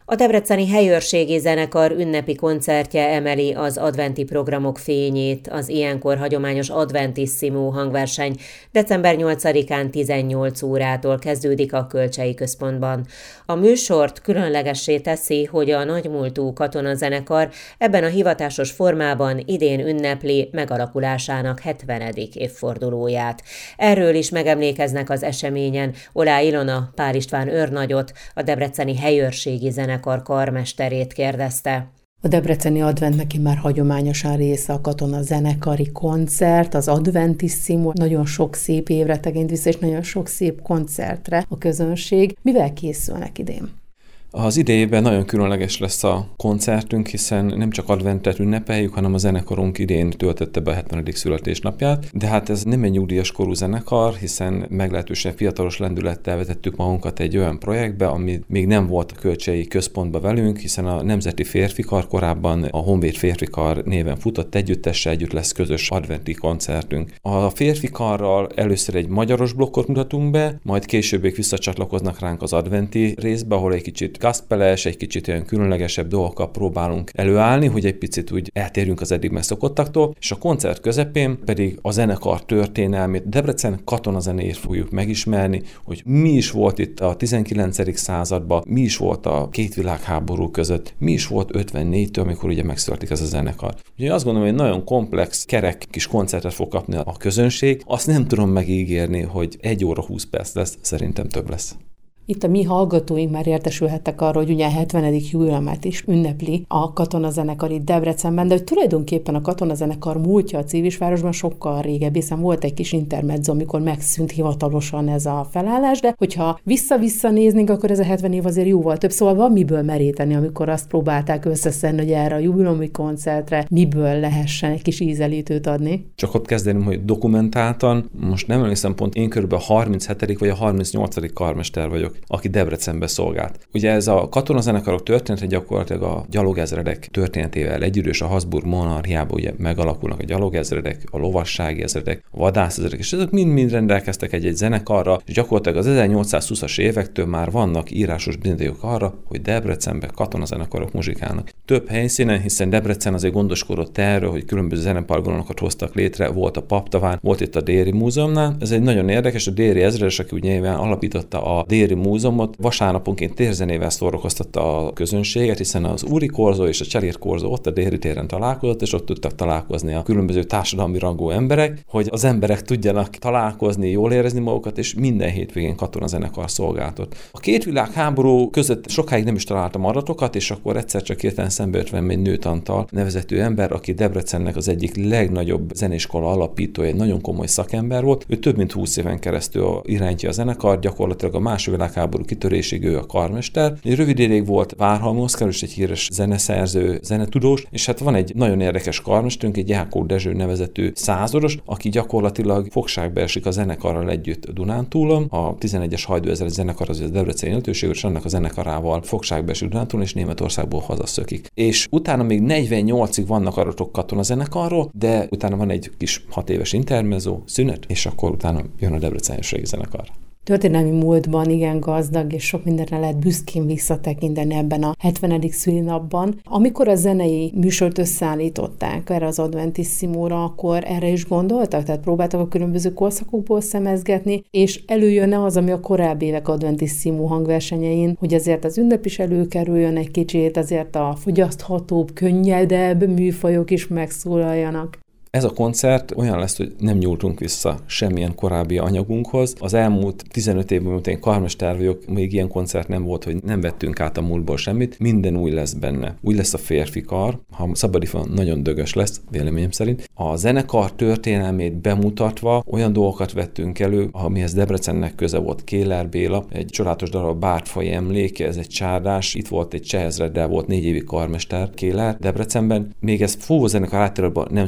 A debreceni helyőrségi zenekar ünnepi koncertje emeli az adventi programok fényét. Az ilyenkor hagyományos Adventissimo hangverseny december 8-án 18 órától kezdődik a Kölcsei Központban. A műsort különlegessé teszi, hogy a nagymúltú katonazenekar ebben a hivatásos formában idén ünnepli megalakulásának 70. évfordulóját. Erről is megemlékeznek az eseményen Olá Ilona Pál István őrnagyot, a debreceni helyőrségi zenekar karmesterét kérdezte. A debreceni advent neki már hagyományosan része a katonazenekari koncert, az Adventissimo, nagyon sok szép évre tekint vissza, és nagyon sok szép koncertre a közönség. Mivel készülnek idén? Az idejében nagyon különleges lesz a koncertünk, hiszen nem csak adventet ünnepeljük, hanem a zenekarunk idén töltötte be a 70. születésnapját. De hát ez nem egy nyugdíjas korú zenekar, hiszen meglehetősen fiatalos lendülettel vetettük magunkat egy olyan projektbe, ami még nem volt a Kölcsei Központba velünk, hiszen a Nemzeti Férfikar korábban a Honvéd Férfikar néven futott együttessel együtt lesz közös adventi koncertünk. A Férfikarral először egy magyaros blokkot mutatunk be, majd később visszacsatlakoznak ránk az adventi részbe, ahol egy kicsit gospel-es, egy kicsit olyan különlegesebb dolgokkal próbálunk előállni, hogy egy picit úgy eltérjünk az eddig megszokottaktól, és a koncert közepén pedig a zenekar történelmét, Debrecen katonazenéjét fogjuk megismerni, hogy mi is volt itt a 19. században, mi is volt a két világháború között, mi is volt 54-től, amikor ugye megszületik ez a zenekar. Ugye azt gondolom, hogy nagyon komplex, kerek kis koncertet fog kapni a közönség, azt nem tudom megígérni, hogy 1 óra 20 perc lesz, szerintem több lesz. Itt a mi hallgatóink már értesülhettek arról, hogy ugye a 70. jubileumát is ünnepli a katonazenekar itt Debrecenben, de hogy tulajdonképpen a katonazenekar múltja a Civisvárosban sokkal régebbi, hiszen volt egy kis intermezzo, amikor megszűnt hivatalosan ez a felállás, de hogyha vissza-vissza néznénk, akkor ez a 70 év azért jóval több, szóval van miből meríteni, amikor azt próbálták összeszedni, hogy erre a jubileumi koncertre miből lehessen egy kis ízelítőt adni. Csak ott kezdeném, hogy dokumentáltan, most nem emlékszem pont, én körülbelül a 37. vagy a 38. karmester vagyok, aki Debrecenbe szolgált. Ugye ez a katonazenekarok története gyakorlatilag a gyalogezredek történetével egyidős, a Habsburg monarchiában ugye megalakulnak a gyalogezredek, a lovassági ezredek, a vadászezredek, és ezek mind-mind rendelkeztek egy zenekarra, és gyakorlatilag az 1820-as évektől már vannak írásos bizonyítékok arra, hogy Debrecenben katonazenekarok muzsikálnak. Több helyszínen, hiszen Debrecen azért gondoskodott erről, hogy különböző zenepargolonokat hoztak létre, volt a Paptaván, volt itt a Déri Múzeumnál. Ez egy nagyon érdekes, a Déri ezredes, aki ugye nyilván alapította a Déri Múzeumot, vasárnaponként térzenével szórakoztatta a közönséget, hiszen az Úri korzó és a Cseléd korzó ott a Déri téren találkozott, és ott tudtak találkozni a különböző társadalmi rangú emberek, hogy az emberek tudjanak találkozni, jól érezni magukat, és minden hétvégén katonazenekar szolgáltott. A két világháború között sokáig nem is találtam adatokat, és akkor egyszer csak hirtelen szembe jött velem egy Nőtt Antal nevezetű ember, aki Debrecennek az egyik legnagyobb zeneiskola alapítója, egy nagyon komoly szakember volt. Ő több mint 20 éven keresztül irányítja a zenekar, gyakorlatilag a második világháború kitörésig ő a karmester. Egy rövid ideig volt Várhalmi Oszkár, és egy híres zeneszerző, zenetudós, és hát van egy nagyon érdekes karmesterünk, egy Jákó Dezső nevezetű százados, aki gyakorlatilag fogságba esik a zenekarral együtt Dunántúlon. A 11-es hajdúezred zenekar az a debreceni jelentőség, és annak a zenekarával fogságba esik Dunántúlon, és Németországból hazaszökik. És utána még 48-ig vannak adatok katonazenekarról, de utána van egy kis 6 éves intermezzo, szünet, és akkor utána jön a debreceni zenekar. Történelmi múltban igen gazdag, és sok mindenre lehet büszkén visszatekinteni ebben a 70. szülinapban. Amikor a zenei műsort összeállították erre az Adventissimóra, akkor erre is gondoltak? Tehát próbáltak a különböző korszakokból szemezgetni, és előjönne az, ami a korábbi évek Adventissimó hangversenyein, hogy azért az ünnep is előkerüljön egy kicsit, azért a fogyaszthatóbb, könnyedebb műfajok is megszólaljanak. Ez a koncert olyan lesz, hogy nem nyúltunk vissza semmilyen korábbi anyagunkhoz. Az elmúlt 15 évben, miután én karmester vagyok, még ilyen koncert nem volt, hogy nem vettünk át a múltból semmit. Minden új lesz benne. Új lesz a Férfikar, ha szabadifon nagyon dögös lesz, véleményem szerint. A zenekar történelmét bemutatva olyan dolgokat vettünk elő, amihez Debrecennek köze volt. Kéler Béla, egy csodálatos darab Bártfai emléke, ez egy csárdás. Itt volt egy cseh ezreddel, volt 4 évig karmester Kéler Debrecenben. Még ez fúvózenekar átterülben nem született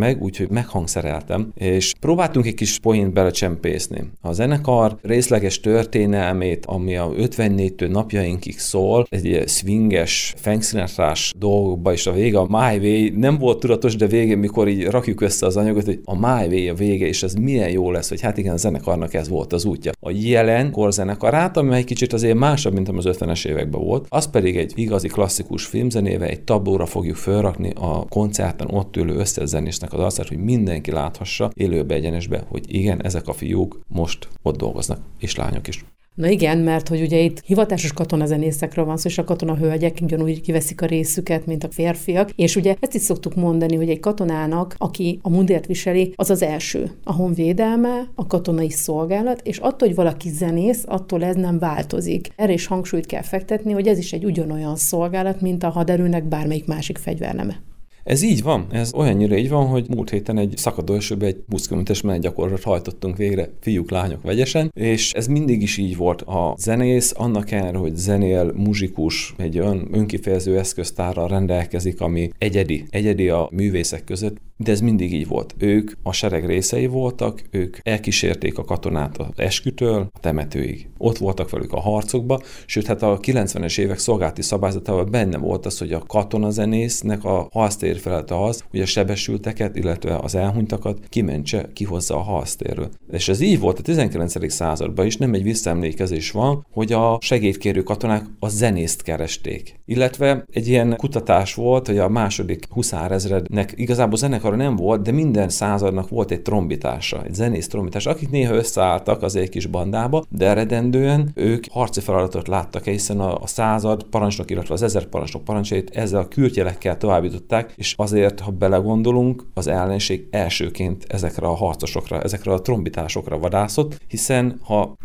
meg, úgyhogy meghangszereltem, és próbáltunk egy kis poént belecsempészni. A zenekar részleges történelmét, ami a 54-től napjainkig szól, egy swinges, fengszínetrás dolgokba, és a vége, a My Way nem volt tudatos, de végén, mikor így rakjuk össze az anyagot, hogy a My Way a vége, és ez milyen jó lesz, hogy hát igen, a zenekarnak ez volt az útja. A jelen korzenekarát, ami egy kicsit azért másabb, mint az 50-es években volt, az pedig egy igazi klasszikus filmzenével, egy tablóra fogjuk felrakni a koncerten ott ülő összes zenésznek az arcát, hogy mindenki láthassa élőbe, egyenesbe, hogy igen, ezek a fiúk most ott dolgoznak, és lányok is. Na igen, mert hogy ugye itt hivatásos katonazenészekről van szó, és a katonahölgyek ugyanúgy kiveszik a részüket, mint a férfiak, és ugye ezt is szoktuk mondani, hogy egy katonának, aki a mundért viseli, az az első. A honvédelme, a katonai szolgálat, és attól, hogy valaki zenész, attól ez nem változik. Erre is hangsúlyt kell fektetni, hogy ez is egy ugyanolyan szolgálat, mint a haderőnek bármelyik másik fegyverneme. Ez így van, ez olyannyira így van, hogy múlt héten egy szakadó esőben egy buszkönmentes menetgyakorlatot hajtottunk végre, fiúk, lányok vegyesen, és ez mindig is így volt. A zenész annak ellenére, hogy zenél, muzsikus, egy olyan önkifejező eszköztárral rendelkezik, ami egyedi a művészek között, de ez mindig így volt. Ők a sereg részei voltak, ők elkísérték a katonát az eskütől a temetőig. Ott voltak velük a harcokba, sőt, hát a 90-es évek szolgálati szabályzatában benne volt az, hogy a katonazenésznek a harctér feladata az, hogy a sebesülteket, illetve az elhunytakat kimentse, kihozza a harctérről. És ez így volt a 19. században is, nem egy visszaemlékezés van, hogy a segédkérő katonák a zenészt keresték. Illetve egy ilyen kutatás volt, hogy a második huszárezrednek igazából zenekara nem volt, de minden századnak volt egy trombitása, egy zenész trombitás, akik néha összeálltak az egy kis bandába, de eredendően ők harci feladatot láttak, hiszen a század parancsnok, illetve az 1000 parancsnok parancsait ezzel a kürtjelekkel továbbították, és azért, ha belegondolunk, az ellenség elsőként ezekre a harcosokra, ezekre a trombitásokra vadászott, hiszen ha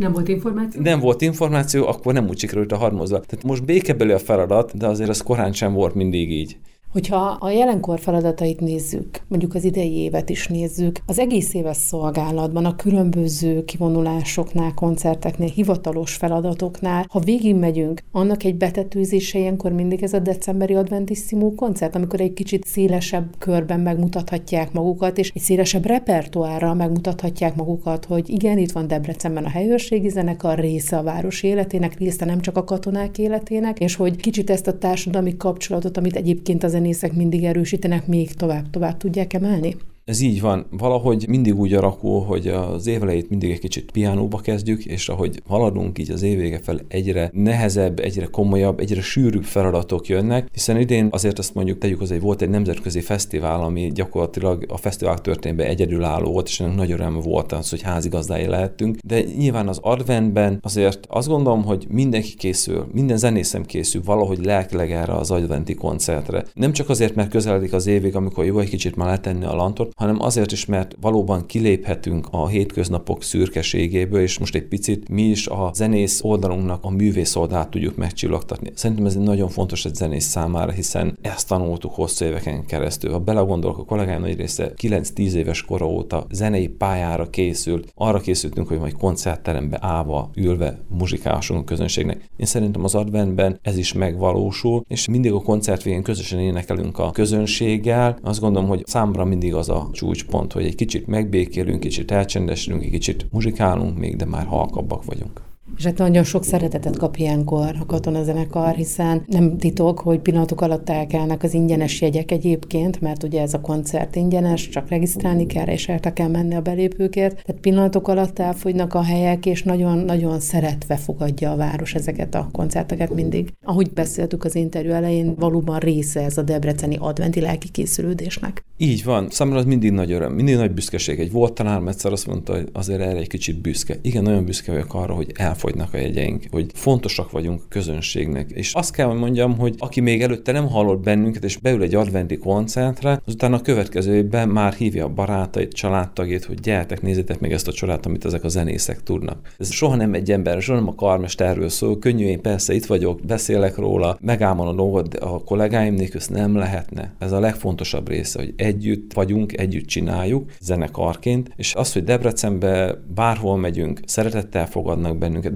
nem volt információ, akkor nem úgy sikerült a harmozva. Tehát most békebeli a feladat, de azért az korán sem volt mindig így. Hogyha a jelenkor feladatait nézzük, mondjuk az idei évet is nézzük, az egész éves szolgálatban, a különböző kivonulásoknál, koncerteknél, hivatalos feladatoknál, ha végigmegyünk, annak egy betetőzése ilyenkor mindig ez a decemberi Adventissimo koncert, amikor egy kicsit szélesebb körben megmutathatják magukat, és egy szélesebb repertoárral megmutathatják magukat, hogy igen, itt van Debrecenben a helyőrségi zenekar, része a város életének, része nem csak a katonák életének, és hogy kicsit ezt a társadalmi kapcsolatot, amit egyébként az zenészek mindig erősítenek, még tovább tudják emelni? Ez így van. Valahogy mindig úgy alakul, hogy az év elejét mindig egy kicsit piánóba kezdjük, és ahogy haladunk így az év vége fel, egyre nehezebb, egyre komolyabb, egyre sűrűbb feladatok jönnek, hiszen idén azért azt mondjuk tegyük, azért volt egy nemzetközi fesztivál, ami gyakorlatilag a fesztivál történetben egyedülálló volt, és ennek nagy öröm volt az, hogy házigazdái lehettünk. De nyilván az adventben azért azt gondolom, hogy mindenki készül, minden zenészem készül valahogy lelkileg erre az adventi koncertre. Nem csak azért, mert közeledik az évig, amikor jó egy kicsit már letenni a lantort, hanem azért is, mert valóban kiléphetünk a hétköznapok szürkeségéből, és most egy picit mi is a zenész oldalunknak a művész oldalát tudjuk megcsillagtatni. Szerintem ez nagyon fontos egy zenész számára, hiszen ezt tanultuk hosszú éveken keresztül. Ha belegondolok, a kollégáim nagy része 9-10 éves kora óta zenei pályára készült, arra készültünk, hogy majd koncertterembe állva, ülve muzsikálhassunk a közönségnek. Én szerintem az adventben ez is megvalósul, és mindig a koncert végén közösen énekelünk a közönséggel. Azt gondolom, hogy számomra mindig az a csúcspont, hogy egy kicsit megbékélünk, kicsit elcsendesülünk, egy kicsit muzsikálunk még, de már halkabbak vagyunk. És hát nagyon sok szeretetet kap ilyenkor a katonazenekar, hiszen nem titok, hogy pillanatok alatt elkelnek az ingyenes jegyek egyébként, mert ugye ez a koncert ingyenes, csak regisztrálni kell, és el kell menni a belépőkért. Tehát pillanatok alatt elfogynak a helyek, és nagyon-nagyon szeretve fogadja a város ezeket a koncerteket mindig. Ahogy beszéltük az interjú elején, valóban része ez a debreceni adventi lelki készülődésnek. Így van, számomra az mindig nagy öröm, mindig nagy büszkeség. Egy volt tanár egyszer azt mondta, hogy azért erre egy kicsit büszke. Igen, nagyon büszke vagyok arra, hogy elfogynak a jegyeink, hogy fontosak vagyunk a közönségnek. És azt kell, hogy mondjam, hogy aki még előtte nem hallott bennünket, és beül egy adventi koncertre, azután a következő évben már hívja a barátait, családtagjait, hogy gyertek, nézzétek meg ezt a csodát, amit ezek a zenészek tudnak. Ez soha nem egy ember, soha nem a karmesterről szól, könnyű, én persze itt vagyok, beszélek róla, megállom a dolgot, de a kollégáim nélkül nem lehetne. Ez a legfontosabb része, hogy együtt vagyunk, együtt csináljuk zenekarként, és az, hogy Debrecenbe bárhol megyünk, szeretettel fogadnak bennünket,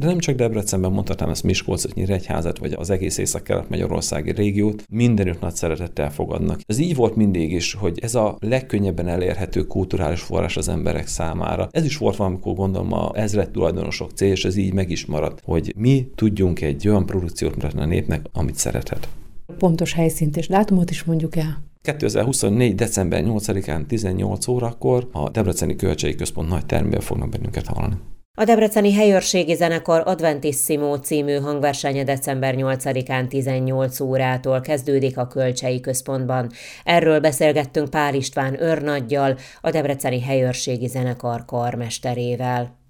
de nem csak Debrecenben, mondhatnám ezt Miskolcot, Nyíregyházat, vagy az egész észak-kelet-magyarországi régiót, mindenütt nagy szeretettel fogadnak. Ez így volt mindig is, hogy ez a legkönnyebben elérhető kulturális forrás az emberek számára. Ez is volt valamikor, gondolom, a ezred tulajdonosok cél, és ez így meg is maradt, hogy mi tudjunk egy olyan produkciót mutatni a népnek, amit szerethet. Pontos helyszínt és dátumot is mondjuk el. 2024. december 8-án 18 órakor a Debreceni Kölcsei Központ nagy termében fognak bennünket hallani. A Debreceni Helyőrségi Zenekar Adventissimo című hangversenye december 8-án 18 órától kezdődik a Kölcsei Központban. Erről beszélgettünk Pál István őrnaggyal, a Debreceni Helyőrségi Zenekar karmesterével.